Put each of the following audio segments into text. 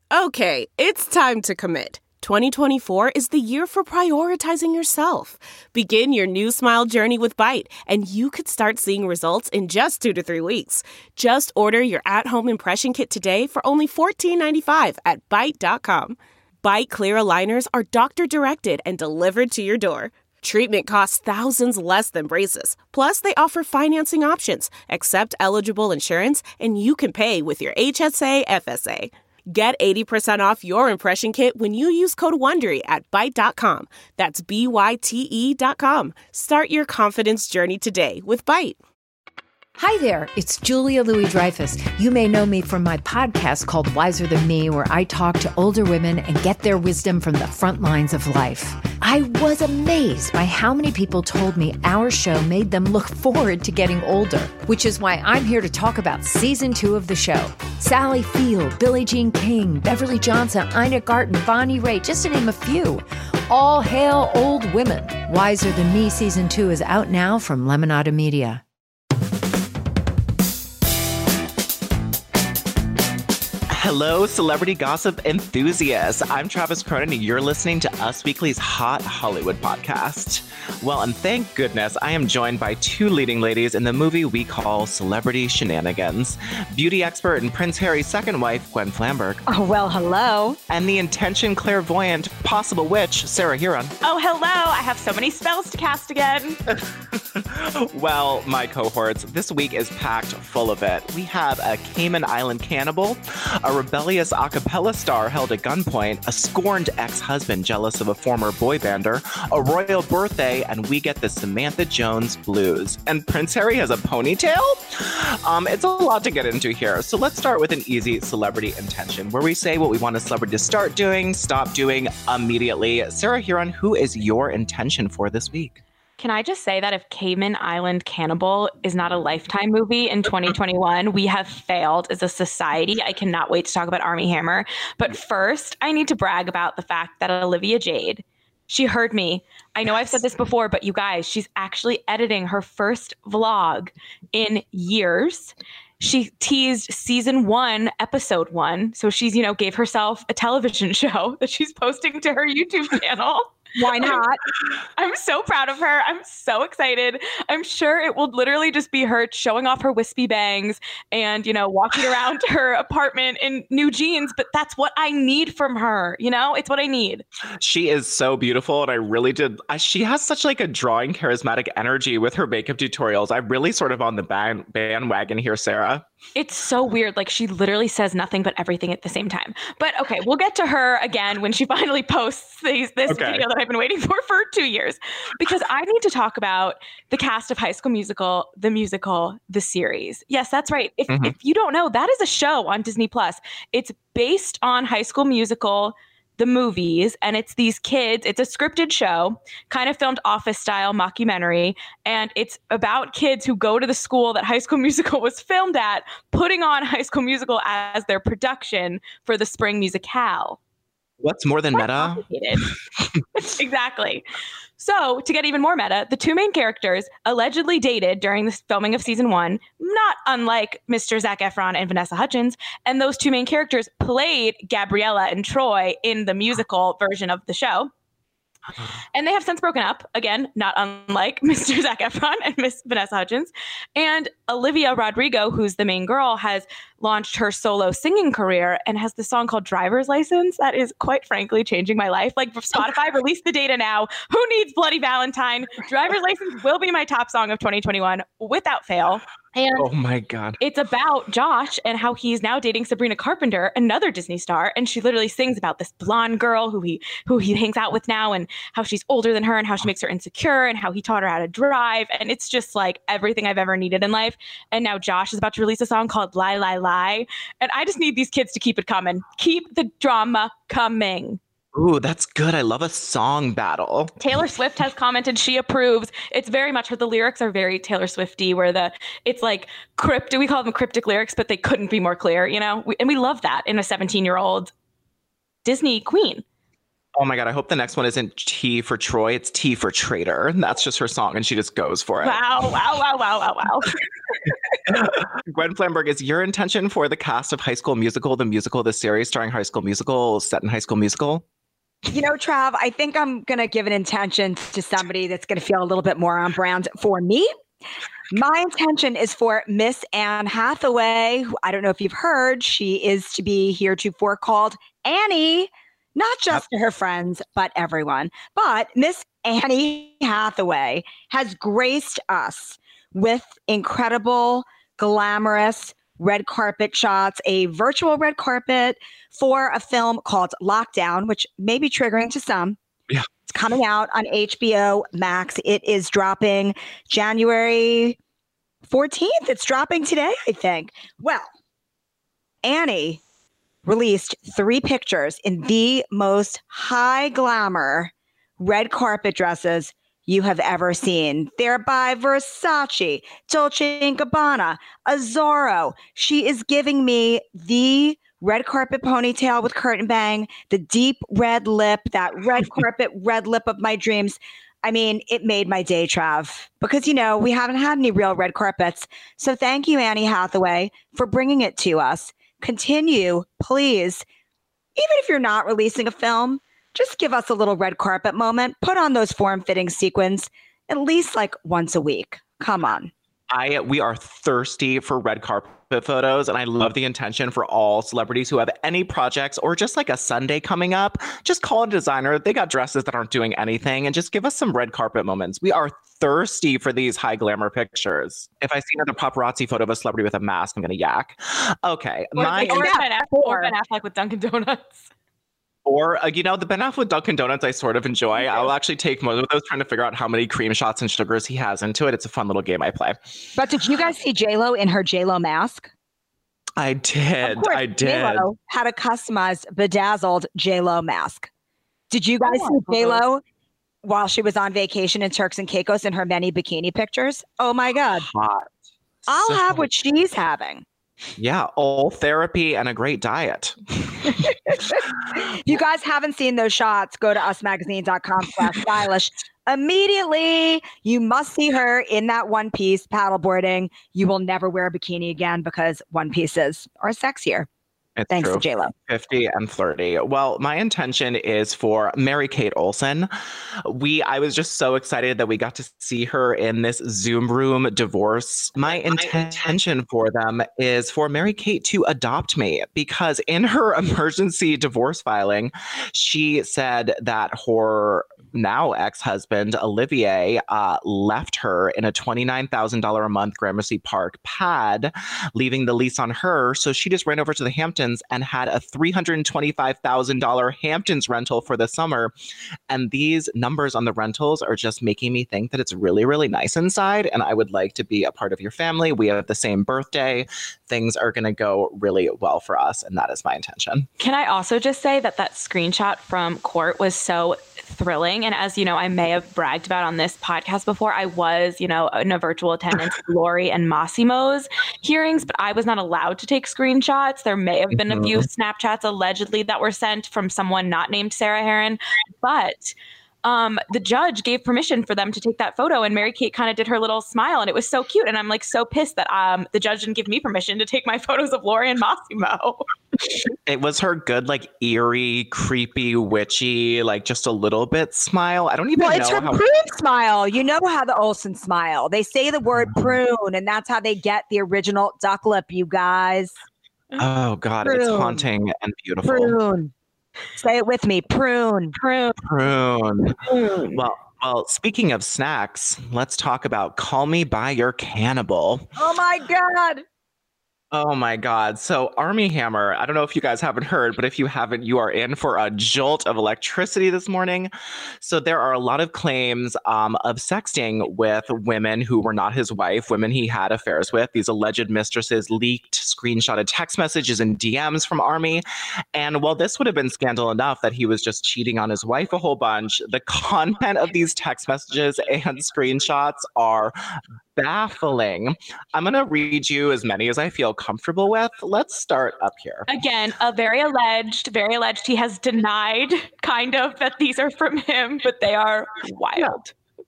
Okay, it's time to commit. 2024 is the year for prioritizing yourself. Begin your new smile journey with Byte, and you could start seeing results in just 2 to 3 weeks. Just order your at-home impression kit today for only $14.95 at Byte.com. Byte Clear aligners are doctor-directed and delivered to your door. Treatment costs thousands less than braces. Plus, they offer financing options, accept eligible insurance, and you can pay with your HSA FSA. Get 80% off your impression kit when you use code WONDERY at Byte.com. That's BYTE.com. Start your confidence journey today with Byte. Hi there, it's Julia Louis-Dreyfus. You may know me from my podcast called Wiser Than Me, where I talk to older women and get their wisdom from the front lines of life. I was amazed by how many people told me our show made them look forward to getting older, which is why I'm here to talk about season 2 of the show. Sally Field, Billie Jean King, Beverly Johnson, Ina Garten, Bonnie Raitt, just to name a few. All hail old women. Wiser Than Me season 2 is out now from Lemonada Media. Hello, celebrity gossip enthusiasts. I'm Travis Cronin, and you're listening to Us Weekly's Hot Hollywood podcast. Well, and thank goodness I am joined by 2 leading ladies in the movie we call Celebrity Shenanigans. Beauty expert and Prince Harry's second wife, Gwen Flamberg. Oh, well, hello. And the intention clairvoyant, possible witch, Sarah Huron. Oh, hello. I have so many spells to cast again. Well, my cohorts, this week is packed full of it. We have a Cayman Island cannibal, a rebellious a cappella star held at gunpoint, a scorned ex-husband jealous of a former boy bander, a royal birthday, and we get the Samantha Jones blues. And Prince Harry has a ponytail? It's a lot to get into here. So let's start with an easy celebrity intention, where we say what we want a celebrity to start doing, stop doing immediately. Sarah Huron, who is your intention for this week? Can I just say that if Cayman Island Cannibal is not a Lifetime movie in 2021, we have failed as a society. I cannot wait to talk about Armie Hammer. But first, I need to brag about the fact that Olivia Jade, she heard me. I know I've said this before, but you guys, she's actually editing her first vlog in years. She teased season 1, episode 1. So she's, gave herself a television show that she's posting to her YouTube channel. Why not? I'm so proud of her. I'm so excited. I'm sure it will literally just be her showing off her wispy bangs and, walking around her apartment in new jeans. But that's what I need from her. It's what I need. She is so beautiful. And I really did. She has such like a drawing charismatic energy with her makeup tutorials. I'm really sort of on the bandwagon here, Sarah. It's so weird. Like, she literally says nothing but everything at the same time. But okay, we'll get to her again when she finally posts this video that I've been waiting for 2 years. Because I need to talk about the cast of High School Musical, the musical, the series. Yes, that's right. If you don't know, that is a show on Disney+. It's based on High School Musical, the movies, and it's these kids. It's a scripted show, kind of filmed Office style mockumentary, and it's about kids who go to the school that High School Musical was filmed at, putting on High School Musical as their production for the spring musicale. What's more than meta? Exactly. So, to get even more meta, the 2 main characters allegedly dated during the filming of season 1, not unlike Mr. Zac Efron and Vanessa Hudgens. And those 2 main characters played Gabriella and Troy in the musical version of the show. And they have since broken up, again, not unlike Mr. Zac Efron and Miss Vanessa Hudgens. And Olivia Rodrigo, who's the main girl, has launched her solo singing career and has the song called Driver's License. That is, quite frankly, changing my life. Like, Spotify released the data now. Who needs Bloody Valentine? Driver's License will be my top song of 2021 without fail. And oh my God. It's about Josh and how he's now dating Sabrina Carpenter, another Disney star. And she literally sings about this blonde girl who he hangs out with now, and how she's older than her and how she makes her insecure and how he taught her how to drive. And it's just like everything I've ever needed in life. And now Josh is about to release a song called Lie, Lie, Lie. And I just need these kids to keep it coming. Keep the drama coming. Ooh, that's good. I love a song battle. Taylor Swift has commented she approves. It's very much the lyrics are very Taylor Swifty, where it's like cryptic. We call them cryptic lyrics, but they couldn't be more clear, and we love that in a 17-year-old Disney queen. Oh my God, I hope the next one isn't T for Troy. It's T for Traitor. That's just her song, and she just goes for it. Wow. Gwen Flamberg, is your intention for the cast of High School Musical, the series starring High School Musical, set in High School Musical? You know, Trav, I think I'm going to give an intention to somebody that's going to feel a little bit more on brand for me. My intention is for Miss Anne Hathaway, who I don't know if you've heard, she is to be heretofore called Annie, not just to her friends, but everyone. But Miss Annie Hathaway has graced us with incredible, glamorous red carpet shots, a virtual red carpet for a film called Lockdown, which may be triggering to some. Yeah. It's coming out on HBO Max. It is dropping January 14th. It's dropping today, I think. Well, Annie released 3 pictures in the most high glamour red carpet dresses you have ever seen. They're by Versace, Dolce & Gabbana, Azzaro. She is giving me the red carpet ponytail with curtain bang, the deep red lip, that red carpet red lip of my dreams. I mean, it made my day, Trav, because, you know, we haven't had any real red carpets. So thank you, Annie Hathaway, for bringing it to us. Continue, please. Even if you're not releasing a film, just give us a little red carpet moment. Put on those form-fitting sequins at least like once a week. Come on. We are thirsty for red carpet photos, and I love the intention for all celebrities who have any projects or just like a Sunday coming up. Just call a designer. They got dresses that aren't doing anything, and just give us some red carpet moments. We are thirsty for these high glamour pictures. If I see another paparazzi photo of a celebrity with a mask, I'm going to yak. Okay. Or Ben Affleck with Dunkin' Donuts. Or, the Ben Affleck with Dunkin' Donuts, I sort of enjoy. I'll actually take most of those, trying to figure out how many cream shots and sugars he has into it. It's a fun little game I play. But did you guys see J-Lo in her J-Lo mask? I did. Of course, I did. J-Lo had a customized, bedazzled J-Lo mask. Did you guys see J-Lo while she was on vacation in Turks and Caicos in her many bikini pictures? Oh, my God. Hot. I'll have what she's having. Yeah, all therapy and a great diet. If you guys haven't seen those shots, go to usmagazine.com/stylish. Immediately, you must see her in that one piece paddleboarding. You will never wear a bikini again because one pieces are sexier. It's Thanks true. to J-Lo. 50 and flirty. Well, my intention is for Mary-Kate Olsen. I was just so excited that we got to see her in this Zoom room divorce. My intention for them is for Mary-Kate to adopt me, because in her emergency divorce filing, she said that her now ex-husband, Olivier, left her in a $29,000 a month Gramercy Park pad, leaving the lease on her. So she just ran over to the Hamptons and had a $325,000 Hamptons rental for the summer. And these numbers on the rentals are just making me think that it's really, really nice inside. And I would like to be a part of your family. We have the same birthday. Things are going to go really well for us. And that is my intention. Can I also just say that screenshot from court was so thrilling. And as you know, I may have bragged about on this podcast before, I was, in a virtual attendance at Lori and Massimo's hearings, but I was not allowed to take screenshots. There may have been a few Snapchats allegedly that were sent from someone not named Sarah Heron, but the judge gave permission for them to take that photo, and Mary-Kate kind of did her little smile, and it was so cute. And I'm like so pissed that the judge didn't give me permission to take my photos of Lori and Massimo. It was her good, like eerie, creepy, witchy, like just a little bit smile. I don't even know. It's her prune smile. You know how the Olsen smile. They say the word prune, and that's how they get the original duck lip, you guys. Oh God, prune. It's haunting and beautiful. Prune. Say it with me. Prune. Prune. Prune. Prune. Well, speaking of snacks, let's talk about Call Me By Your Cannibal. Oh my God. Oh my God. So Armie Hammer, I don't know if you guys haven't heard, but if you haven't, you are in for a jolt of electricity this morning. So there are a lot of claims of sexting with women who were not his wife, women he had affairs with. These alleged mistresses leaked screenshotted text messages and DMs from Armie. And while this would have been scandal enough that he was just cheating on his wife a whole bunch, the content of these text messages and screenshots are baffling. I'm going to read you as many as I feel comfortable with. Let's start up here. Again, very alleged. He has denied kind of that these are from him, but they are wild.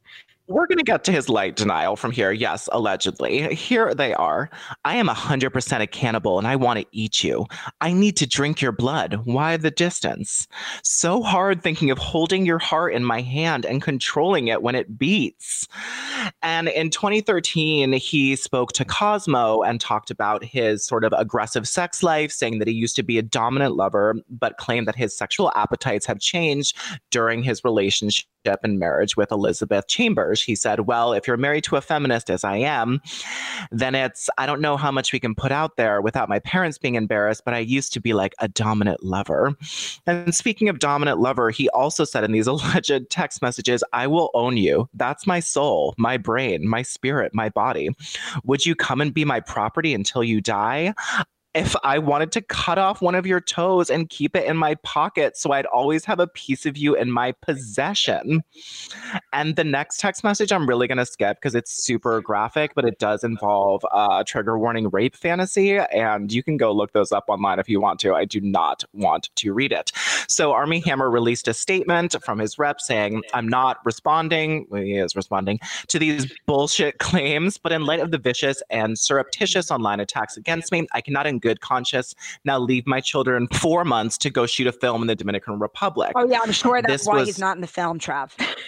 We're going to get to his light denial from here. Yes, allegedly. Here they are. I am 100% a cannibal and I want to eat you. I need to drink your blood. Why the distance? So hard thinking of holding your heart in my hand and controlling it when it beats. And in 2013, he spoke to Cosmo and talked about his sort of aggressive sex life, saying that he used to be a dominant lover, but claimed that his sexual appetites have changed during his relationship and marriage with Elizabeth Chambers. He said, well, if you're married to a feminist, as I am, then I don't know how much we can put out there without my parents being embarrassed, but I used to be like a dominant lover. And speaking of dominant lover, he also said in these alleged text messages, I will own you. That's my soul, my brain, my spirit, my body. Would you come and be my property until you die? If I wanted to cut off one of your toes and keep it in my pocket so I'd always have a piece of you in my possession. And the next text message I'm really going to skip because it's super graphic, but it does involve trigger warning rape fantasy. And you can go look those up online if you want to. I do not want to read it. So Armie Hammer released a statement from his rep saying, I'm not responding, well, he is responding, to these bullshit claims, but in light of the vicious and surreptitious online attacks against me, I cannot in good conscience now leave my children 4 months to go shoot a film in the Dominican Republic. Oh yeah, I'm sure that's why he's not in the film, Trav.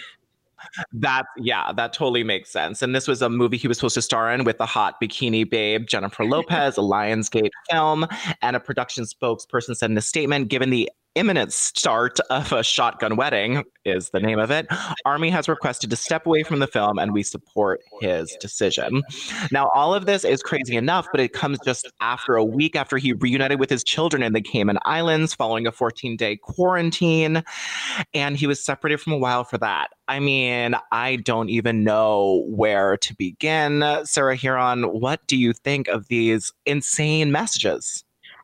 That totally makes sense. And this was a movie he was supposed to star in with the hot bikini babe Jennifer Lopez, a Lionsgate film, and a production spokesperson said in a statement, given the imminent start of a shotgun wedding is the name of it, Armie has requested to step away from the film and we support his decision. Now, all of this is crazy enough, but it comes just after a week after he reunited with his children in the Cayman Islands following a 14-day quarantine, and he was separated from a while for that. I mean, I don't even know where to begin. Sarah Huron, what do you think of these insane messages?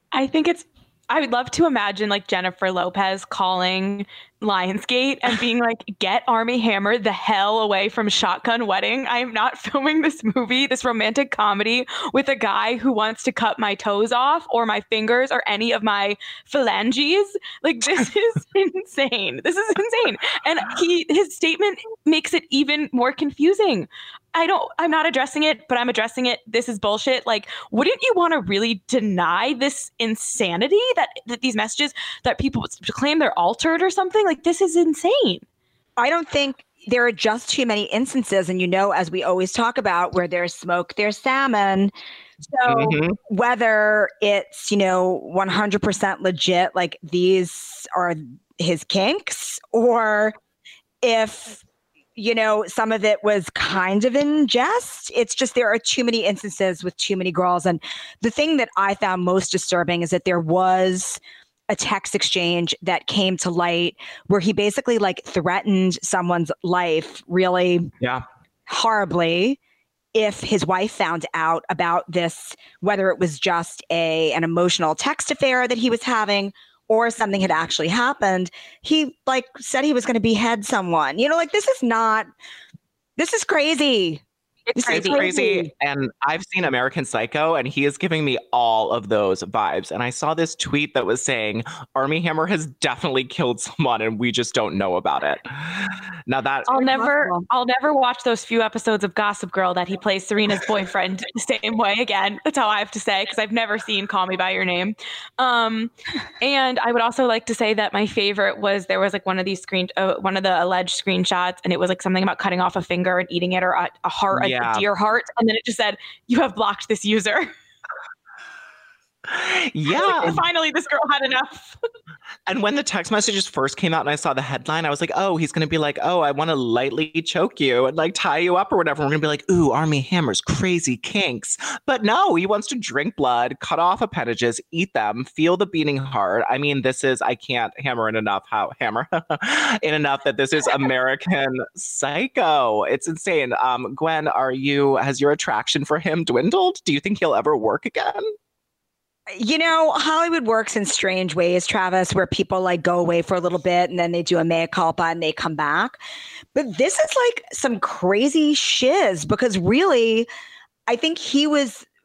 I would love to imagine like Jennifer Lopez calling Lionsgate and being like, get Armie Hammer the hell away from Shotgun Wedding. I am not filming this movie, this romantic comedy with a guy who wants to cut my toes off or my fingers or any of my phalanges. Like, this is insane. This is insane. And his statement makes it even more confusing. I'm not addressing it, but I'm addressing it. This is bullshit. Like, wouldn't you want to really deny this insanity that these messages that people claim they're altered or something? Like, this is insane. I don't think there are just too many instances. And, as we always talk about, where there's smoke, there's salmon. So whether it's, 100% legit, like these are his kinks, or if some of it was kind of in jest. It's just there are too many instances with too many girls. And the thing that I found most disturbing is that there was a text exchange that came to light where he basically like threatened someone's life really horribly if his wife found out about this, whether it was just an emotional text affair that he was having or something had actually happened. He said he was going to behead someone. This is crazy. It's crazy. And I've seen American Psycho, and he is giving me all of those vibes. And I saw this tweet that was saying Armie Hammer has definitely killed someone, and we just don't know about it. Now that I'll never watch those few episodes of Gossip Girl that he plays Serena's boyfriend the same way again. That's all I have to say, because I've never seen Call Me by Your Name. And I would also like to say that my favorite was there was like one of the alleged screenshots, and it was like something about cutting off a finger and eating it, or a heart. A deer heart, and then it just said, you have blocked this user. Yeah. Finally, this girl had enough. And when the text messages first came out and I saw the headline, I was like, oh, he's going to be like, oh, I want to lightly choke you and like tie you up or whatever. We're going to be like, ooh, Armie Hammer's crazy kinks. But no, he wants to drink blood, cut off appendages, eat them, feel the beating heart. I mean, I can't hammer in enough that this is American Psycho. It's insane. Gwen, has your attraction for him dwindled? Do you think he'll ever work again? Hollywood works in strange ways, Travis, where people like go away for a little bit and then they do a mea culpa and they come back. But this is like some crazy shiz, because really, I think he was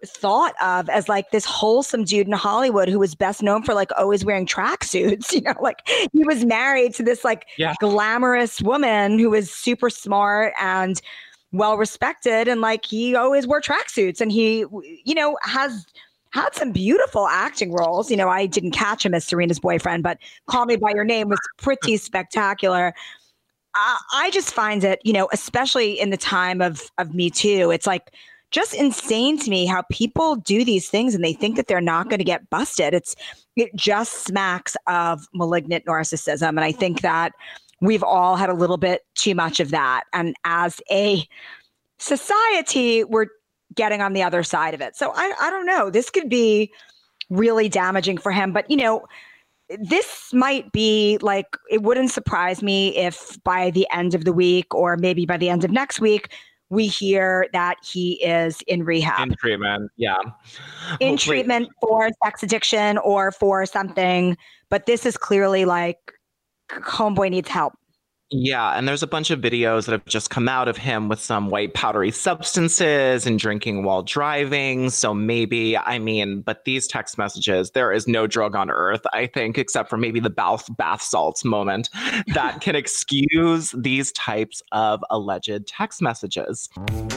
thought of as like this wholesome dude in Hollywood who was best known for like always wearing tracksuits. Like he was married to this like glamorous woman who was super smart and well respected, and like he always wore tracksuits, and he has had some beautiful acting roles. I didn't catch him as Serena's boyfriend, but Call Me by Your Name was pretty spectacular. I just find it, especially in the time of Me Too, it's like just insane to me how people do these things and they think that they're not going to get busted. It just smacks of malignant narcissism. And I think that we've all had a little bit too much of that. And as a society, we're getting on the other side of it. So I don't know. This could be really damaging for him. But, this might be like, it wouldn't surprise me if by the end of the week or maybe by the end of next week, we hear that he is in rehab. In treatment, yeah. In treatment for sex addiction or for something. But this is clearly like, homeboy needs help. Yeah, and there's a bunch of videos that have just come out of him with some white powdery substances and drinking while driving. So maybe, but these text messages, there is no drug on earth, I think, except for maybe the bath salts moment that can excuse these types of alleged text messages.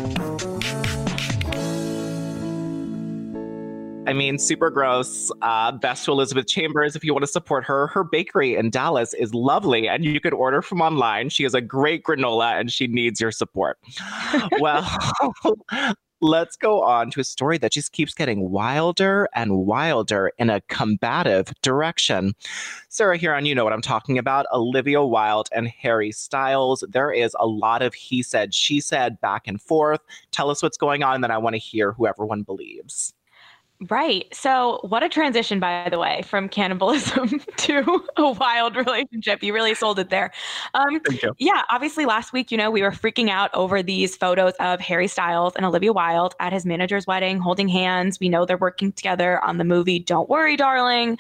Super gross. Best to Elizabeth Chambers. If you want to support her, her bakery in Dallas is lovely and you could order from online. She has a great granola and she needs your support. Well, let's go on to a story that just keeps getting wilder and wilder in a combative direction. Sarah, here on You Know What I'm Talking About, Olivia Wilde and Harry Styles. There is a lot of he said, she said, back and forth. Tell us what's going on, and then I want to hear who everyone believes. Right. So what a transition, by the way, from cannibalism to a wild relationship. You really sold it there. Thank you. Yeah, obviously last week, we were freaking out over these photos of Harry Styles and Olivia Wilde at his manager's wedding, holding hands. We know they're working together on the movie Don't Worry, Darling.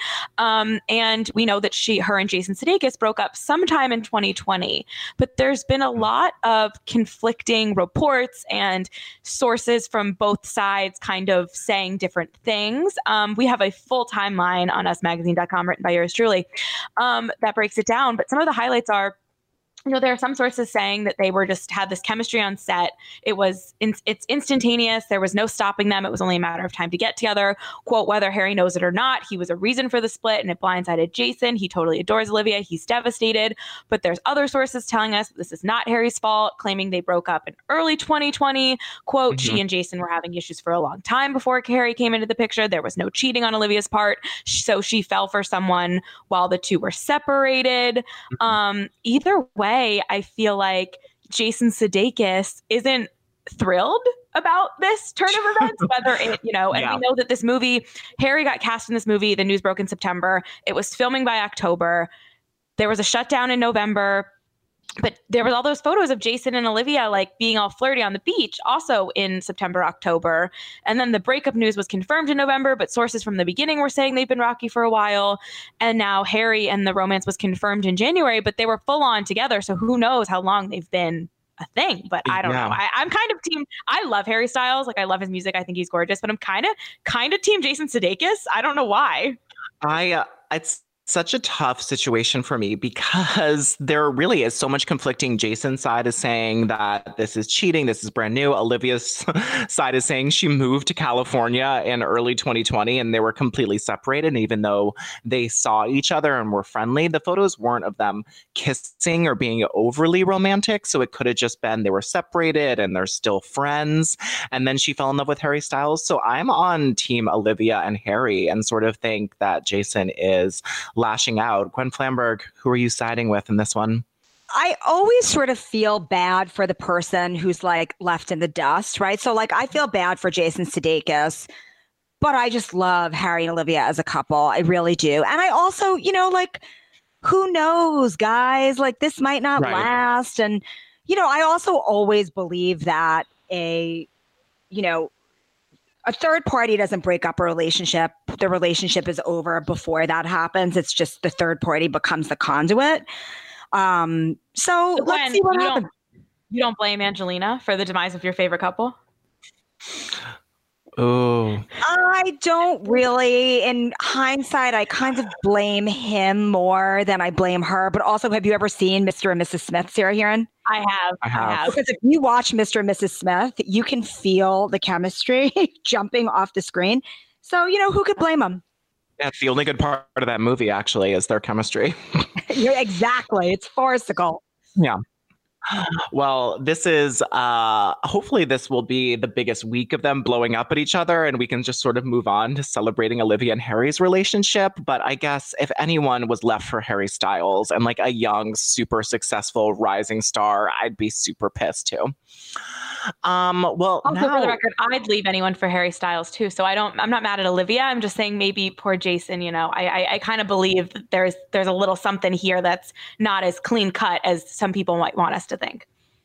And we know that her and Jason Sudeikis broke up sometime in 2020. But there's been a lot of conflicting reports and sources from both sides kind of saying different things. We have a full timeline on usmagazine.com written by yours truly that breaks it down. But some of the highlights are, there are some sources saying that they had this chemistry on set. It's instantaneous. There was no stopping them. It was only a matter of time to get together. Quote, whether Harry knows it or not, he was a reason for the split and it blindsided Jason. He totally adores Olivia. He's devastated. But there's other sources telling us this is not Harry's fault, claiming they broke up in early 2020. Quote, she and Jason were having issues for a long time before Harry came into the picture. There was no cheating on Olivia's part. So she fell for someone while the two were separated. Either way, I feel like Jason Sudeikis isn't thrilled about this turn of events, whether it, and we know that this movie, Harry got cast in this movie, the news broke in September. It was filming by October. There was a shutdown in November. But there was all those photos of Jason and Olivia like being all flirty on the beach also in September, October. And then the breakup news was confirmed in November, but sources from the beginning were saying they've been rocky for a while. And now Harry and the romance was confirmed in January, but they were full on together. So who knows how long they've been a thing, but I don't know. I'm kind of team. I love Harry Styles. Like I love his music. I think he's gorgeous, but I'm kind of team Jason Sudeikis. I don't know why. It's such a tough situation for me because there really is so much conflicting. Jason's side is saying that this is cheating, this is brand new. Olivia's side is saying she moved to California in early 2020 and they were completely separated. And even though they saw each other and were friendly, the photos weren't of them kissing or being overly romantic. So it could have just been they were separated and they're still friends. And then she fell in love with Harry Styles. So I'm on team Olivia and Harry and sort of think that Jason is lashing out. Gwen Flamberg, who are you siding with in this one? I always sort of feel bad for the person who's like left in the dust, right? So like I feel bad for Jason Sudeikis, but I just love Harry and Olivia as a couple. I really do. And I also, like, who knows, guys? Like this might not last. And, I also always believe that a third party doesn't break up a relationship. The relationship is over before that happens. It's just the third party becomes the conduit. So let's see what happens. You don't blame Angelina for the demise of your favorite couple? Oh, I don't really. In hindsight, I kind of blame him more than I blame her. But also, have you ever seen Mr. and Mrs. Smith, Sarah Heron? I have. Because if you watch Mr. and Mrs. Smith, you can feel the chemistry jumping off the screen. So, who could blame them? that's the only good part of that movie, actually, is their chemistry. Exactly. It's farcical. Yeah. Well, this is hopefully this will be the biggest week of them blowing up at each other, and we can just sort of move on to celebrating Olivia and Harry's relationship. But I guess if anyone was left for Harry Styles and like a young, super successful rising star, I'd be super pissed too. Well, Also, now, for the record, I'd leave anyone for Harry Styles too. So I'm not mad at Olivia. I'm just saying maybe poor Jason. I kind of believe that there's a little something here that's not as clean cut as some people might want us to think.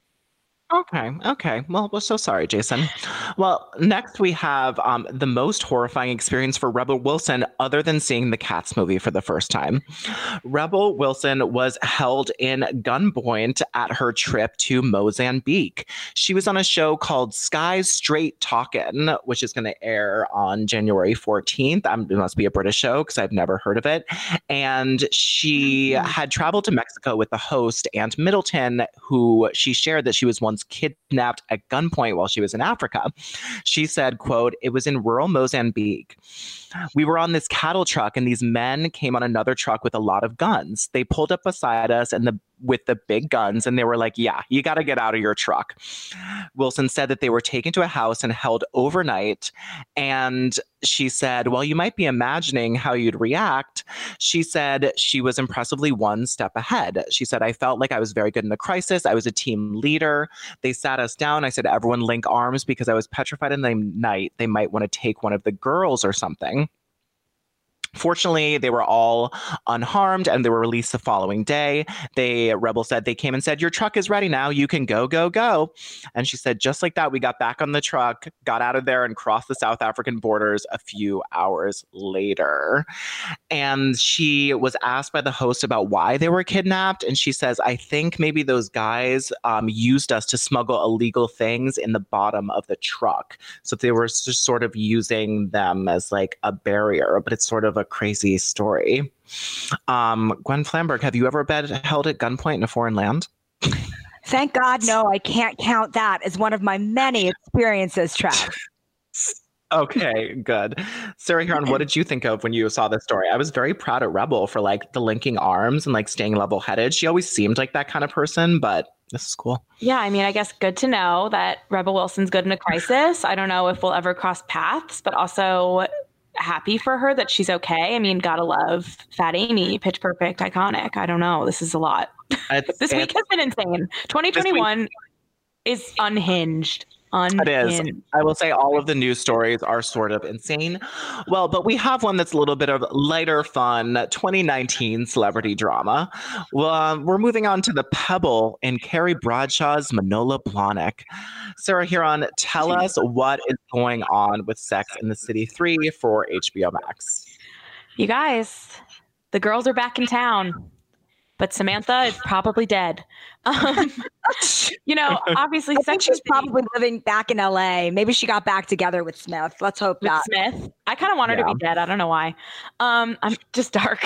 Okay. Well, we're so sorry, Jason. Well, next we have the most horrifying experience for Rebel Wilson, other than seeing the Cats movie for the first time. Rebel Wilson was held in gunpoint at her trip to Mozambique. She was on a show called Sky Straight Talkin', which is going to air on January 14th. It must be a British show because I've never heard of it. And she had traveled to Mexico with the host, Aunt Middleton, who she shared that she was once kidnapped at gunpoint while she was in Africa. She said, quote, "It was in rural Mozambique. We were on this cattle truck and these men came on another truck with a lot of guns. They pulled up beside us with the big guns and they were like, yeah, you got to get out of your truck." Wilson said that they were taken to a house and held overnight. And she said, well, you might be imagining how you'd react. She said she was impressively one step ahead. She said, I felt like I was very good in the crisis. I was a team leader. They sat us down. I said, everyone link arms because I was petrified in the night they might want to take one of the girls or something. Fortunately, they were all unharmed and they were released the following day. Rebel said, they came and said, your truck is ready now. You can go, go, go. And she said, just like that, we got back on the truck, got out of there and crossed the South African borders a few hours later. And she was asked by the host about why they were kidnapped. And she says, I think maybe those guys used us to smuggle illegal things in the bottom of the truck. So they were just sort of using them as like a barrier, but it's sort of a crazy story. Gwen Flamberg, have you ever been held at gunpoint in a foreign land? Thank God, no, I can't count that as one of my many experiences, Trav. Okay, good. Sarah Heron, what did you think of when you saw this story? I was very proud of Rebel for like the linking arms and like staying level-headed. She always seemed like that kind of person, but this is cool. Yeah, I mean, I guess good to know that Rebel Wilson's good in a crisis. I don't know if we'll ever cross paths, but also happy for her that she's okay. I mean, gotta love Fat Amy, Pitch Perfect, iconic. I don't know. This is a lot. This week has been insane. 2021 is unhinged. It is. I will say all of the news stories are sort of insane. Well, but we have one that's a little bit of lighter fun, 2019 celebrity drama. Well, we're moving on to The Pebble in Carrie Bradshaw's Manola Blahnik. Sarah Heron, tell us what is going on with Sex and the City 3 for HBO Max. You guys, the girls are back in town. But Samantha is probably dead. Obviously, I think she's probably living back in LA. Maybe she got back together with Smith. Let's hope with that. Smith. I kind of want her to be dead. I don't know why. I'm just dark.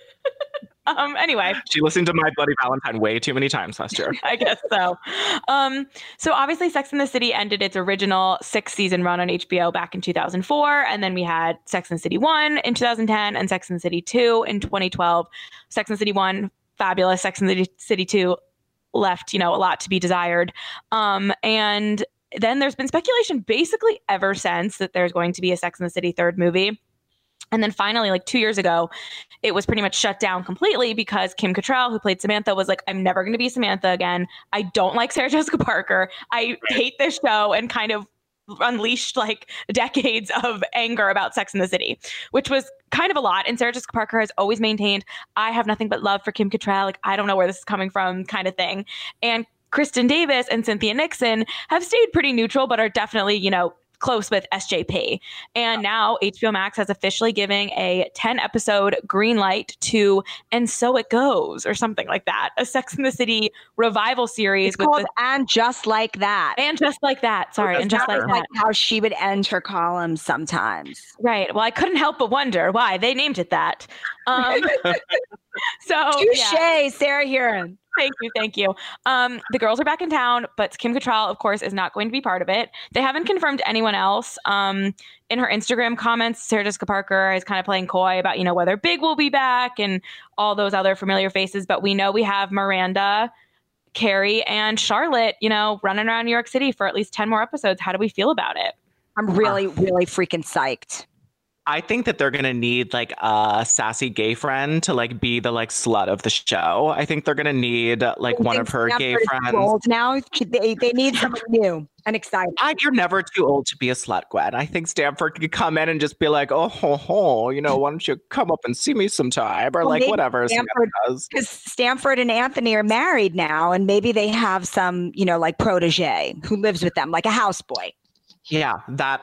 Anyway, she listened to My Bloody Valentine way too many times last year. I guess so. So obviously Sex and the City ended its original 6-season run on HBO back in 2004. And then we had Sex and the City 1 in 2010 and Sex and the City 2 in 2012. Sex and the City 1, fabulous. Sex and the City 2 left, a lot to be desired. And then there's been speculation basically ever since that there's going to be a Sex and the City 3rd movie. And then finally, like 2 years ago, it was pretty much shut down completely because Kim Cattrall, who played Samantha, was like, I'm never going to be Samantha again. I don't like Sarah Jessica Parker. I hate this show, and kind of unleashed like decades of anger about Sex and the City, which was kind of a lot. And Sarah Jessica Parker has always maintained, I have nothing but love for Kim Cattrall. Like, I don't know where this is coming from kind of thing. And Kristen Davis and Cynthia Nixon have stayed pretty neutral, but are definitely, close with SJP. And now HBO Max has officially giving a 10-episode green light to And So It Goes, or something like that. A Sex and the City revival series. It's called And Just Like That. And Just Like That. Sorry, And Just Like That. Like how she would end her columns sometimes. Right. Well, I couldn't help but wonder why they named it that. So touche, Sarah Huron. Thank you. The girls are back in town, but Kim Cattrall, of course, is not going to be part of it. They haven't confirmed anyone else. In her Instagram comments, Sarah Jessica Parker is kind of playing coy about, whether Big will be back and all those other familiar faces. But we know we have Miranda, Carrie, and Charlotte, running around New York City for at least 10 more episodes. How do we feel about it? I'm really, really freaking psyched. I think that they're going to need like a sassy gay friend to like be the like slut of the show. I think they're going to need like one of her gay friends. Old now. They need someone new and exciting. You're never too old to be a slut, Gwen. I think Stanford could come in and just be like, oh, why don't you come up and see me sometime? Or like whatever Stanford does. Because Stanford and Anthony are married now, and maybe they have some, like protege who lives with them, like a houseboy. Yeah,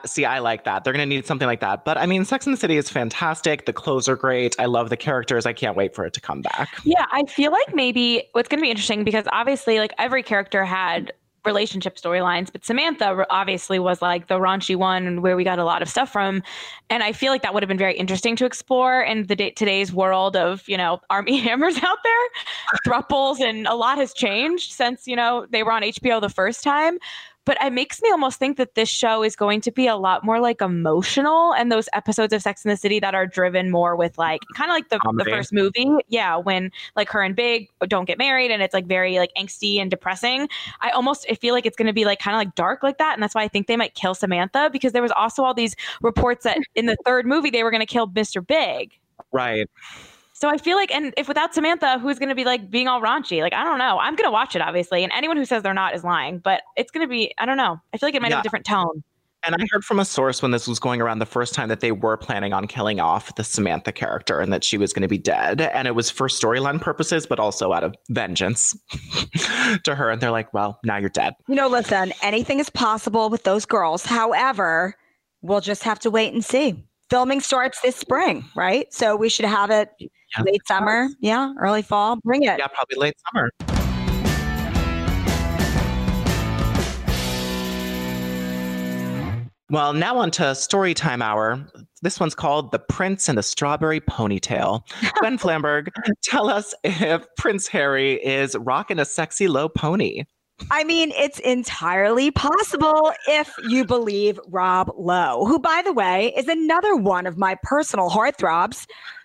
I like that. They're going to need something like that. But I mean, Sex and the City is fantastic. The clothes are great. I love the characters. I can't wait for it to come back. Yeah, I feel like maybe what's going to be interesting, because obviously like every character had relationship storylines, but Samantha obviously was like the raunchy one and where we got a lot of stuff from. And I feel like that would have been very interesting to explore in today's world of, Army Hammers out there, thruples, and a lot has changed since, they were on HBO the first time. But it makes me almost think that this show is going to be a lot more like emotional, and those episodes of Sex and the City that are driven more with like kind of like the first movie. Yeah. When like her and Big don't get married and it's like very like angsty and depressing. I feel like it's going to be like kind of like dark like that. And that's why I think they might kill Samantha, because there was also all these reports that in the third movie, they were going to kill Mr. Big. Right. So I feel like, and if without Samantha, who's going to be like being all raunchy? Like, I don't know. I'm going to watch it, obviously. And anyone who says they're not is lying, but it's going to be, I don't know. I feel like it might have a different tone. And I heard from a source when this was going around the first time that they were planning on killing off the Samantha character and that she was going to be dead. And it was for storyline purposes, but also out of vengeance to her. And they're like, well, now you're dead. Listen, anything is possible with those girls. However, we'll just have to wait and see. Filming starts this spring, right? So we should have it late summer. Yeah, early fall. Bring it. Yeah, probably late summer. Well, now on to Storytime Hour. This one's called The Prince and the Strawberry Ponytail. Gwen Flamberg, tell us if Prince Harry is rocking a sexy low pony. I mean, it's entirely possible if you believe Rob Lowe, who, by the way, is another one of my personal heartthrobs.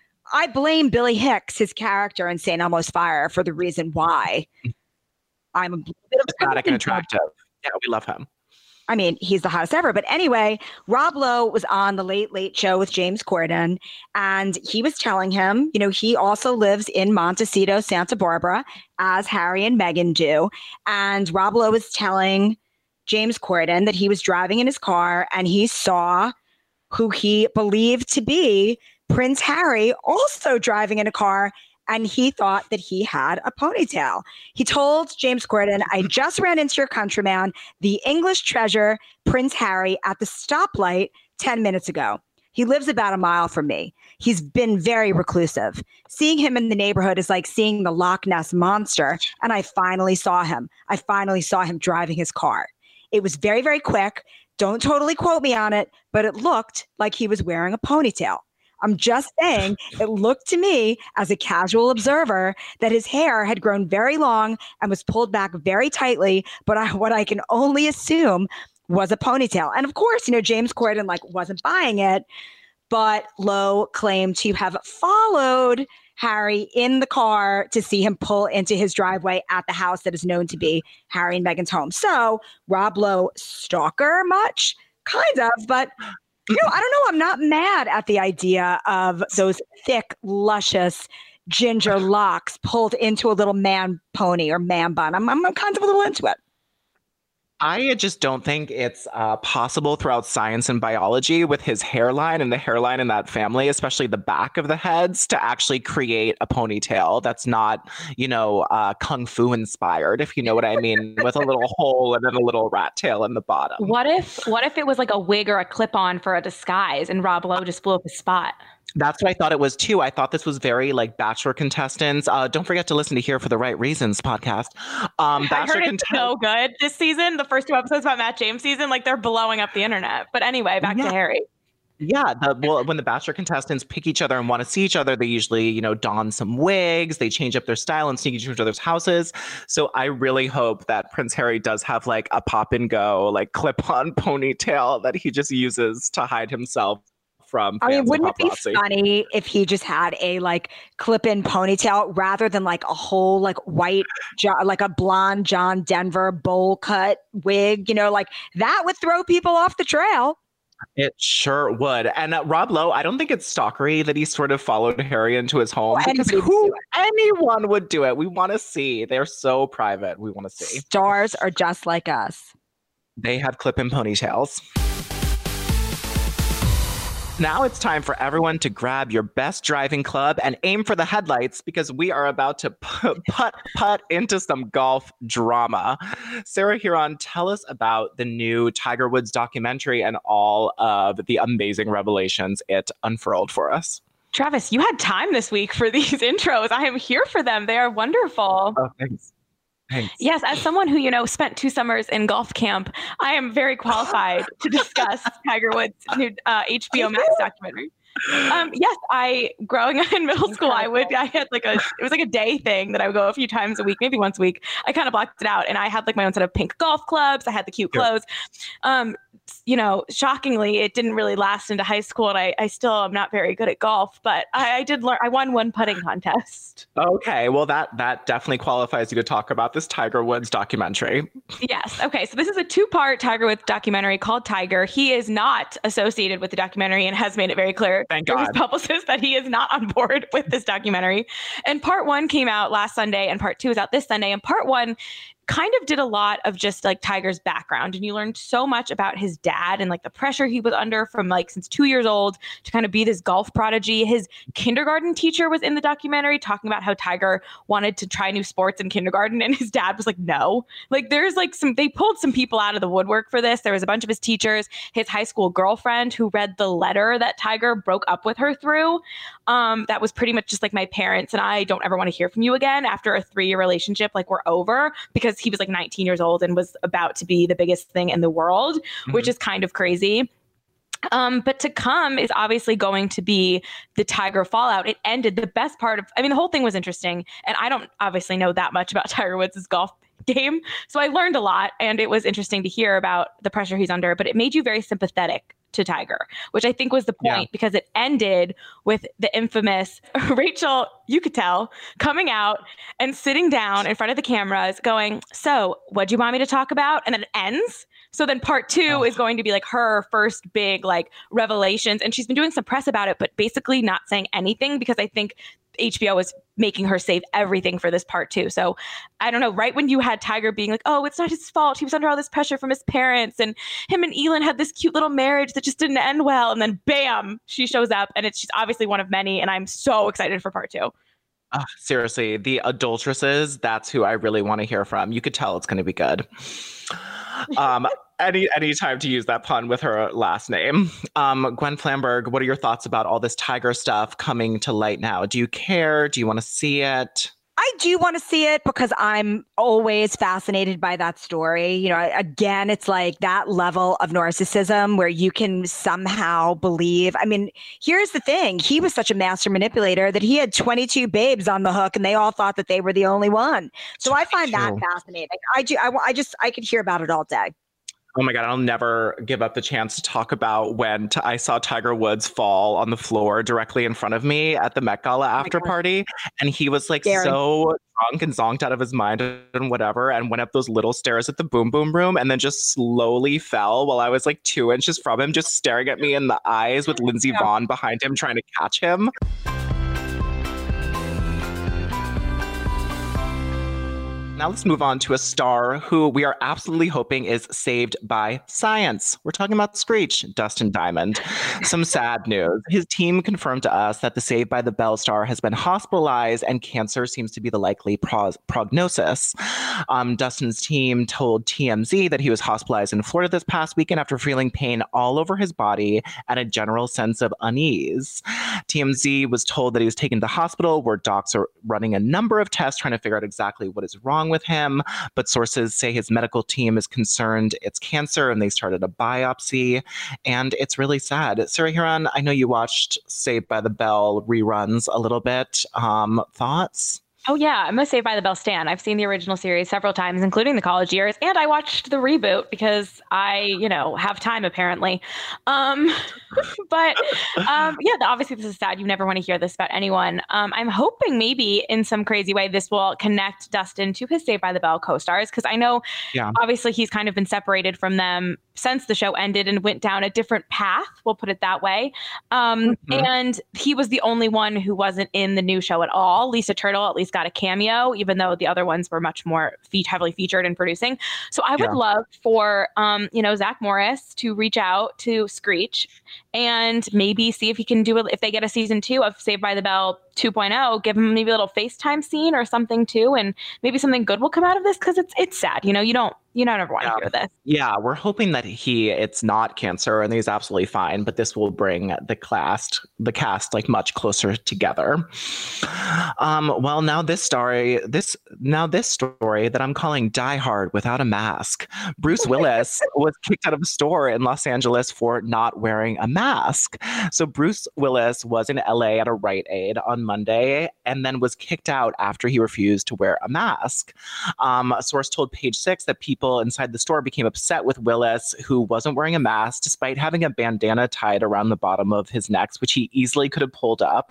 I blame Billy Hicks, his character in St. Elmo's Fire, for the reason why I'm a bit of exotic and attractive. Yeah, we love him. I mean, he's the hottest ever. But anyway, Rob Lowe was on The Late Late Show with James Corden, and he was telling him, he also lives in Montecito, Santa Barbara, as Harry and Meghan do. And Rob Lowe was telling James Corden that he was driving in his car and he saw who he believed to be Prince Harry also driving in a car, and he thought that he had a ponytail. He told James Corden, I just ran into your countryman, the English treasure, Prince Harry, at the stoplight 10 minutes ago. He lives about a mile from me. He's been very reclusive. Seeing him in the neighborhood is like seeing the Loch Ness monster, and I finally saw him. I finally saw him driving his car. It was very, very quick. Don't totally quote me on it, but it looked like he was wearing a ponytail. I'm just saying, it looked to me as a casual observer that his hair had grown very long and was pulled back very tightly, but what I can only assume was a ponytail. And of course, James Corden wasn't buying it, but Lowe claimed to have followed Harry in the car to see him pull into his driveway at the house that is known to be Harry and Meghan's home. So Rob Lowe, stalker much? Kind of, but I don't know. I'm not mad at the idea of those thick, luscious ginger locks pulled into a little man pony or man bun. I'm kind of a little into it. I just don't think it's possible throughout science and biology with his hairline and the hairline in that family, especially the back of the heads, to actually create a ponytail that's not, kung fu inspired, if you know what I mean, with a little hole and then a little rat tail in the bottom. What if it was like a wig or a clip-on for a disguise and Rob Lowe just blew up his spot? That's what I thought it was too. I thought this was very like Bachelor contestants. Don't forget to listen to Here for the Right Reasons podcast. I heard it's so good this season. The first 2 episodes about Matt James season, like they're blowing up the internet. But anyway, back to Harry. Yeah, when the Bachelor contestants pick each other and want to see each other, they usually, don some wigs, they change up their style and sneak into each other's houses. So I really hope that Prince Harry does have like a pop and go, like clip-on ponytail that he just uses to hide himself from. I mean, wouldn't it be funny if he just had a like clip-in ponytail rather than like a whole like white, like a blonde John Denver bowl cut wig? Like that would throw people off the trail. It sure would. And Rob Lowe, I don't think it's stalkery that he sort of followed Harry into his home, because anyone would do it. We want to see. They're so private. We want to see. Stars are just like us. They have clip-in ponytails. Now it's time for everyone to grab your best driving club and aim for the headlights, because we are about to putt into some golf drama. Sarah Huron, tell us about the new Tiger Woods documentary and all of the amazing revelations it unfurled for us. Travis, you had time this week for these intros. I am here for them. They are wonderful. Oh, thanks. Thanks. Yes, as someone who, spent 2 summers in golf camp, I am very qualified to discuss Tiger Woods' new HBO Max documentary. Yes, growing up in middle school, I had it was like a day thing that I would go a few times a week, maybe once a week. I kind of blocked it out, and I had like my own set of pink golf clubs. I had the cute clothes. Shockingly, it didn't really last into high school, and I still am not very good at golf, but I did learn. I won 1 putting contest. Okay, well that definitely qualifies you to talk about this Tiger Woods documentary. Yes. Okay, so this is a 2-part Tiger Woods documentary called Tiger. He is not associated with the documentary and has made it very clear to his publicist that he is not on board with this documentary. And part 1 came out last Sunday, and part 2 is out this Sunday. And part 1 kind of did a lot of just like Tiger's background, and you learned so much about his dad and like the pressure he was under from like since 2 years old to kind of be this golf prodigy. His kindergarten teacher was in the documentary talking about how Tiger wanted to try new sports in kindergarten, and his dad was like, no. Like there's like they pulled some people out of the woodwork for this. There was a bunch of his teachers, his high school girlfriend who read the letter that Tiger broke up with her through. That was pretty much just like, my parents and I don't ever want to hear from you again after a 3-year relationship. Like we're over, because he was like 19 years old and was about to be the biggest thing in the world, which is kind of crazy. But to come is obviously going to be the Tiger fallout. It ended the best part of, the whole thing was interesting. And I don't obviously know that much about Tiger Woods' golf game. So I learned a lot, and it was interesting to hear about the pressure he's under, but it made you very sympathetic to Tiger, which I think was the point, because it ended with the infamous Rachel Uchitel coming out and sitting down in front of the cameras going, so what'd you want me to talk about? And then it ends. So then part 2 is going to be like her first big like revelations. And she's been doing some press about it, but basically not saying anything, because I think HBO is making her save everything for this part 2. So I don't know, right when you had Tiger being like, oh, it's not his fault, he was under all this pressure from his parents, and him and Elin had this cute little marriage that just didn't end well, and then bam, she shows up, and she's obviously one of many, and I'm so excited for part 2. Seriously, the adulteresses, that's who I really want to hear from. You could tell it's going to be good. Any time to use that pun with her last name. Gwen Flamberg, what are your thoughts about all this Tiger stuff coming to light now? Do you care? Do you want to see it? I do want to see it, because I'm always fascinated by that story. Again, it's like that level of narcissism where you can somehow believe. Here's the thing. He was such a master manipulator that he had 22 babes on the hook, and they all thought that they were the only one. So I find that fascinating. I do. I could hear about it all day. Oh my God, I'll never give up the chance to talk about when I saw Tiger Woods fall on the floor directly in front of me at the Met Gala after party. And he was like so drunk and zonked out of his mind and whatever, and went up those little stairs at the Boom Boom Room and then just slowly fell while I was like 2 inches from him, just staring at me in the eyes with Lindsey Vonn behind him trying to catch him. Now let's move on to a star who we are absolutely hoping is saved by science. We're talking about Screech, Dustin Diamond. Some sad news. His team confirmed to us that the Saved by the Bell star has been hospitalized and cancer seems to be the likely prognosis. Dustin's team told TMZ that he was hospitalized in Florida this past weekend after feeling pain all over his body and a general sense of unease. TMZ was told that he was taken to the hospital where docs are running a number of tests trying to figure out exactly what is wrong with him, but sources say his medical team is concerned it's cancer and they started a biopsy, and it's really sad. Sarah Huron, I know you watched Saved by the Bell reruns a little bit. Thoughts? Oh, yeah. I'm a Saved by the Bell stan. I've seen the original series several times, including the college years, and I watched the reboot because I, have time apparently. But obviously this is sad. You never want to hear this about anyone. I'm hoping maybe in some crazy way this will connect Dustin to his Saved by the Bell co-stars, because I know obviously he's kind of been separated from them since the show ended and went down a different path. We'll put it that way. And he was the only one who wasn't in the new show at all. Lisa Turtle at least got a cameo, even though the other ones were much more heavily featured in producing. So I would love for, Zach Morris to reach out to Screech and maybe see if he can do it. If they get a season 2 of Saved by the Bell 2.0, give him maybe a little FaceTime scene or something too. And maybe something good will come out of this, because it's sad. You don't ever want to hear this. Yeah, we're hoping that it's not cancer and he's absolutely fine, but this will bring the cast like much closer together. Well, now this story that I'm calling Die Hard Without a Mask. Bruce Willis was kicked out of a store in Los Angeles for not wearing a mask. So Bruce Willis was in LA at a Rite Aid on Monday and then was kicked out after he refused to wear a mask. A source told Page Six that people inside the store became upset with Willis, who wasn't wearing a mask despite having a bandana tied around the bottom of his neck, which he easily could have pulled up.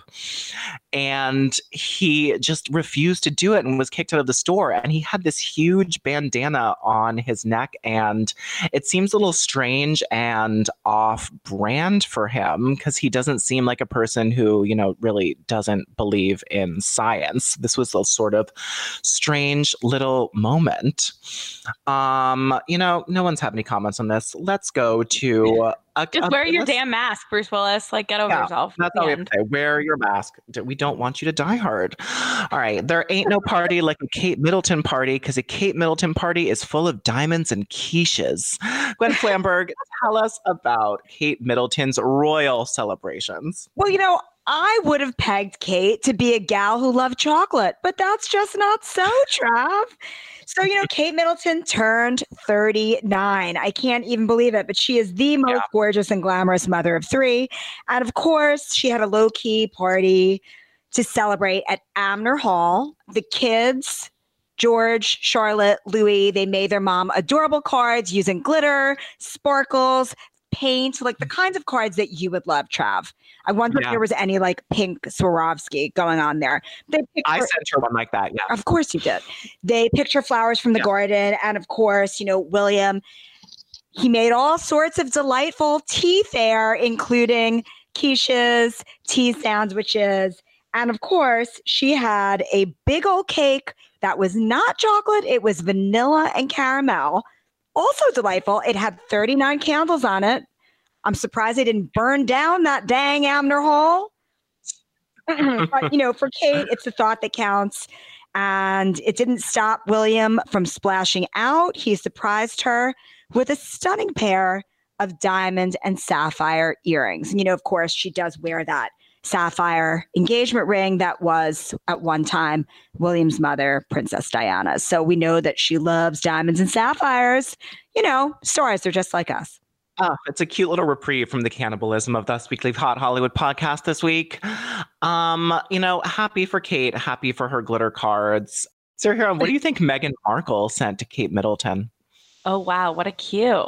And he just refused to do it and was kicked out of the store. And he had this huge bandana on his neck, and it seems a little strange and off-brand for him because he doesn't seem like a person who, really doesn't believe in science. This was a sort of strange little moment. No one's have any comments on this. Let's go to just wear your damn mask, Bruce Willis. Like, get over yourself. That's all we have to say. Wear your mask. We don't want you to die hard. All right. There ain't no party like a Kate Middleton party, because a Kate Middleton party is full of diamonds and quiches. Gwen Flamberg, tell us about Kate Middleton's royal celebrations. Well, I would have pegged Kate to be a gal who loved chocolate, but that's just not so, Trav. So, Kate Middleton turned 39. I can't even believe it, but she is the most gorgeous and glamorous mother of 3. And of course, she had a low-key party to celebrate at Amner Hall. The kids, George, Charlotte, Louis, they made their mom adorable cards using glitter, sparkles, paint, like the kinds of cards that you would love, Trav. I wonder if there was any pink Swarovski going on there. I sent her one like that, yeah. Of course you did. They picked her flowers from the garden. And of course, William, he made all sorts of delightful tea fare, including quiches, tea sandwiches. And of course, she had a big old cake that was not chocolate. It was vanilla and caramel. Also delightful. It had 39 candles on it. I'm surprised they didn't burn down that dang Amner Hall. But, for Kate, it's the thought that counts. And it didn't stop William from splashing out. He surprised her with a stunning pair of diamond and sapphire earrings. And, of course, she does wear that sapphire engagement ring that was at one time William's mother, Princess Diana. So we know that she loves diamonds and sapphires. Stars, they're just like us. Oh, it's a cute little reprieve from the cannibalism of the Us Weekly Hot Hollywood podcast this week. Happy for Kate, happy for her glitter cards. Sarah Huron, what do you think Meghan Markle sent to Kate Middleton? Oh, wow. What a cue.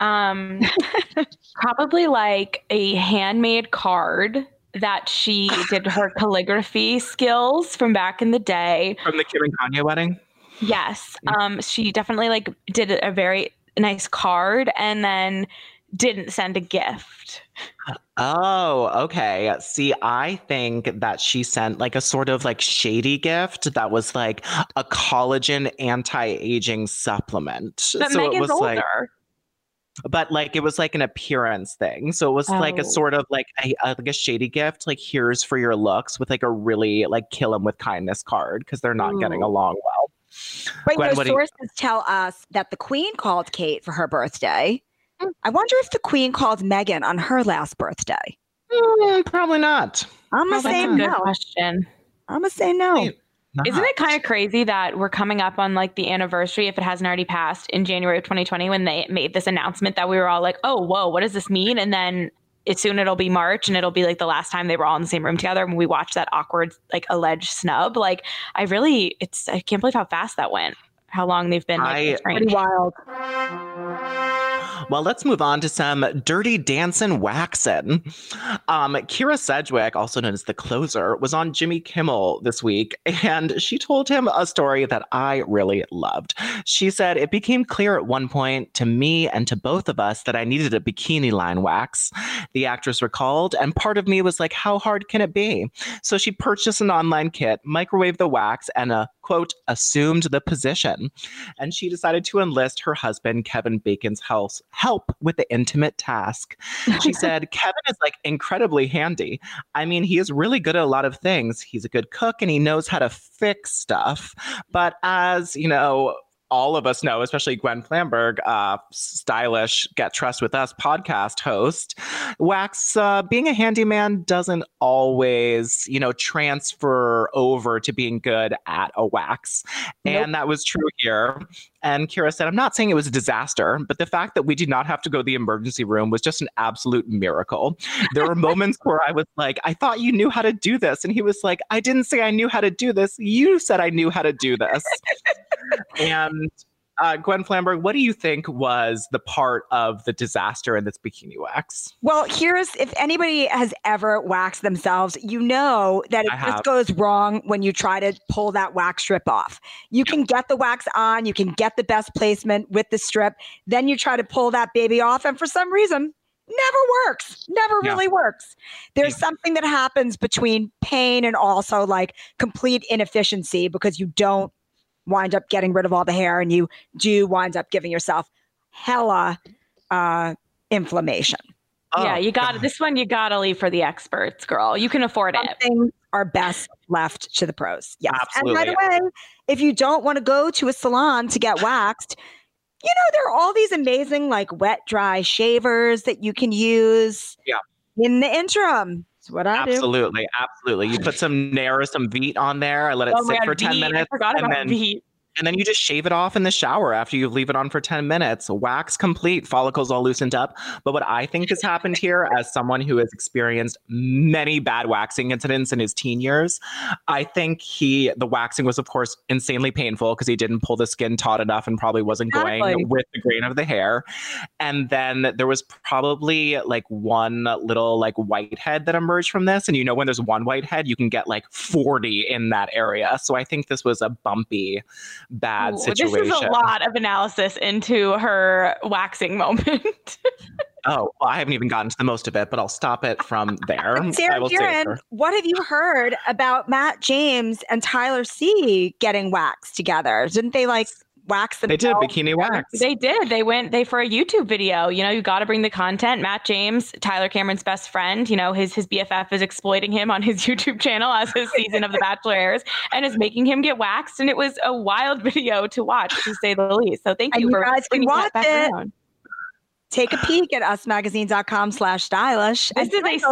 Probably like a handmade card that she did her calligraphy skills from back in the day. From the Kim and Kanye wedding? Yes. She definitely did a very nice card and then didn't send a gift. Oh, okay. See, I think that she sent like a sort of like shady gift that was like a collagen anti-aging supplement. But So Megan's it was older. but like it was like an appearance thing. So it was like a sort of like a shady gift, like here's for your looks with like a really like kill 'em with kindness card because they're not getting along well. But Gwen, sources tell us that the Queen called Kate for her birthday. I wonder if the Queen called Meghan on her last birthday. Probably not. I'm going to say That's a good no. question. I'm going to say no. Isn't it kind of crazy that we're coming up on like the anniversary, if it hasn't already passed, in January of 2020 when they made this announcement that we were all like, oh, whoa, what does this mean? And then soon it'll be March and it'll be like the last time they were all in the same room together when we watched that awkward like alleged snub. Like I can't believe how fast that went. How long they've been like pretty wild. Well, let's move on to some dirty dancing waxing. Kira Sedgwick, also known as The Closer, was on Jimmy Kimmel this week, and she told him a story that I really loved. She said, it became clear at one point to me and to both of us that I needed a bikini line wax. The actress recalled, and part of me was like, how hard can it be? So she purchased an online kit, microwaved the wax, and quote, assumed the position. And she decided to enlist her husband, Kevin Bacon's help with the intimate task. She said, Kevin is like incredibly handy. I mean, he is really good at a lot of things. He's a good cook and he knows how to fix stuff. But as, you know, all of us know, especially Gwen Flamberg, stylish Get Trust With Us podcast host, wax, being a handyman doesn't always, you know, transfer over to being good at a wax. Nope. And that was true here. And Kira said, I'm not saying it was a disaster, but the fact that we did not have to go to the emergency room was just an absolute miracle. There were moments where I was like, I thought you knew how to do this. And he was like, I didn't say I knew how to do this. You said I knew how to do this. And Gwen Flamberg, what do you think was the part of the disaster in this bikini wax? Well, if anybody has ever waxed themselves, you know that it just goes wrong when you try to pull that wax strip off. You can get the wax on, you can get the best placement with the strip, then you try to pull that baby off, and for some reason, never really works. There's something that happens between pain and also like complete inefficiency because you don't wind up getting rid of all the hair and you do wind up giving yourself hella inflammation. Yeah, you got it. This one you got to leave for the experts, girl. You can afford it. Things are best left to the pros. Yes. Absolutely. And by the way, if you don't want to go to a salon to get waxed, you know, there are all these amazing like wet, dry shavers that you can use in the interim. That's what I do. Absolutely. You put some Nair or some Veet on there. I let it sit for 10 minutes. I forgot about Veet. And then you just shave it off in the shower after you leave it on for 10 minutes. Wax complete, follicles all loosened up. But what I think has happened here, as someone who has experienced many bad waxing incidents in his teen years, I think the waxing was, of course, insanely painful because he didn't pull the skin taut enough and probably wasn't going with the grain of the hair. And then there was probably like one little like whitehead that emerged from this. And you know, when there's one whitehead, you can get like 40 in that area. So I think this was a bumpy bad situation. This is a lot of analysis into her waxing moment. Oh, well, I haven't even gotten to the most of it, but I'll stop it from there. Sarah Kieran, what have you heard about Matt James and Tyler C getting waxed together? Didn't they like wax themselves? They did a bikini wax. They did. They for a YouTube video. You know, you got to bring the content. Matt James, Tyler Cameron's best friend, you know, his BFF is exploiting him on his YouTube channel as his season of The Bachelor airs and is making him get waxed. And it was a wild video to watch, to say the least. So thank you for guys bringing can watch that back around. Take a peek at usmagazine.com/stylish. This is a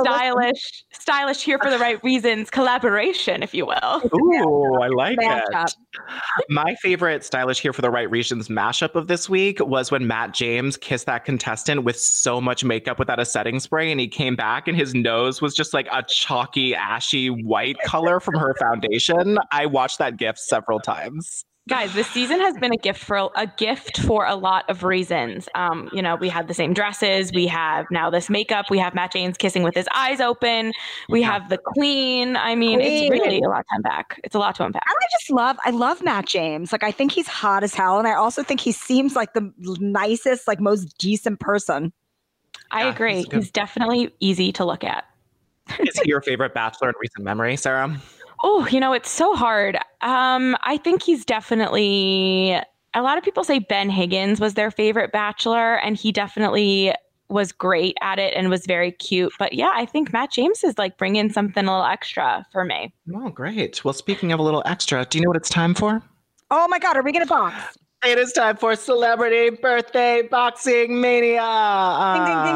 stylish here for the right reasons collaboration, if you will. Ooh, I like it. My favorite stylish here for the right reasons mashup of this week was when Matt James kissed that contestant with so much makeup without a setting spray, and he came back and his nose was just like a chalky, ashy white color from her foundation. I watched that GIF several times. Guys, this season has been a gift for a lot of reasons. You know, we had the same dresses. We have now this makeup. We have Matt James kissing with his eyes open. We have the Queen. I mean, it's really a lot to unpack. It's a lot to unpack. I love Matt James. Like, I think he's hot as hell. And I also think he seems like the nicest, like most decent person. I agree. He's definitely easy to look at. Is he your favorite Bachelor in recent memory, Sarah? Oh, it's so hard. I think he's definitely, a lot of people say Ben Higgins was their favorite Bachelor, and he definitely was great at it and was very cute. But yeah, I think Matt James is like bringing something a little extra for me. Oh, great. Well, speaking of a little extra, do you know what it's time for? Oh my God, are we going to box? It is time for Celebrity Birthday Boxing Mania. Ding, ding, ding,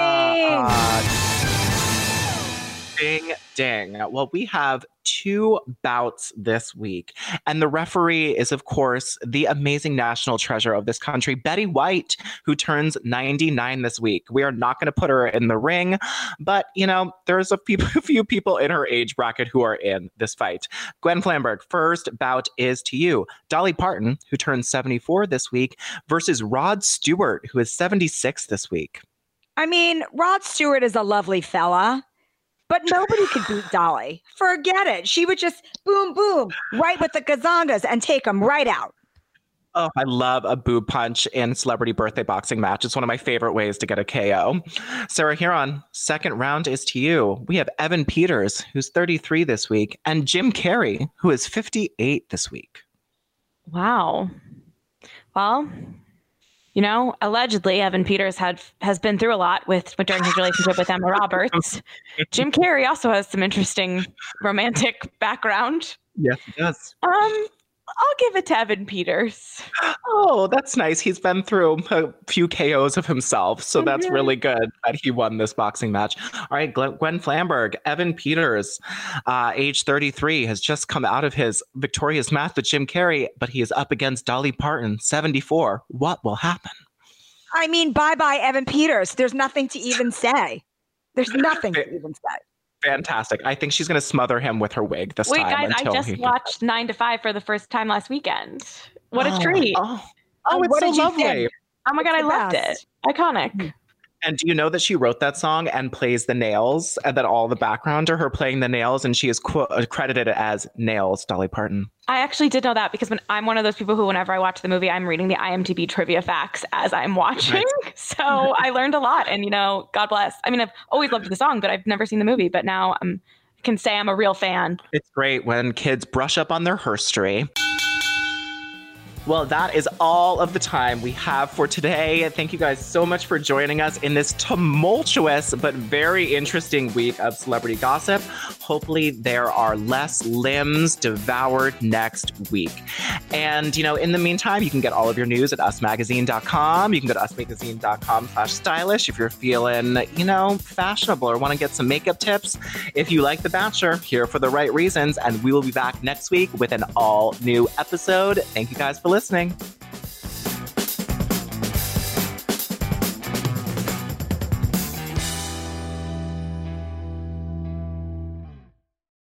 ding, ding. Ding, ding. Well, we have 2 bouts this week. And the referee is, of course, the amazing national treasure of this country, Betty White, who turns 99 this week. We are not going to put her in the ring, but, there's a few people in her age bracket who are in this fight. Gwen Flamberg, first bout is to you. Dolly Parton, who turns 74 this week, versus Rod Stewart, who is 76 this week. I mean, Rod Stewart is a lovely fella. But nobody could beat Dolly. Forget it. She would just boom, boom, right with the gazongas and take them right out. Oh, I love a boob punch in celebrity birthday boxing match. It's one of my favorite ways to get a KO. Sarah Huron, second round is to you. We have Evan Peters, who's 33 this week, and Jim Carrey, who is 58 this week. Wow. Well, allegedly Evan Peters has been through a lot during his relationship with Emma Roberts. Jim Carrey also has some interesting romantic background. Yes, he does. I'll give it to Evan Peters. Oh, that's nice. He's been through a few KOs of himself, so that's really good that he won this boxing match. All right, Gwen Flamberg, Evan Peters, age 33, has just come out of his victorious match with Jim Carrey, but he is up against Dolly Parton, 74. What will happen? I mean, bye-bye, Evan Peters. There's nothing to even say. There's nothing to even say. Fantastic. I think she's going to smother him with her wig this time. Wait, guys, I just watched 9 to 5 for the first time last weekend. What a treat. Oh, it's so lovely. Oh my God, I loved it. Iconic. And do you know that she wrote that song and plays the nails, and that all the background are her playing the nails, and she is credited as Nails, Dolly Parton? I actually did know that, because I'm one of those people who, whenever I watch the movie, I'm reading the IMDb trivia facts as I'm watching. Right. So I learned a lot, and God bless. I mean, I've always loved the song, but I've never seen the movie. But now I can say I'm a real fan. It's great when kids brush up on their history. Well, that is all of the time we have for today. Thank you guys so much for joining us in this tumultuous but very interesting week of celebrity gossip. Hopefully there are less limbs devoured next week. And, in the meantime, you can get all of your news at usmagazine.com. You can go to usmagazine.com/stylish if you're feeling, fashionable or want to get some makeup tips. If you like The Bachelor, here for the right reasons. And we will be back next week with an all new episode. Thank you guys for listening.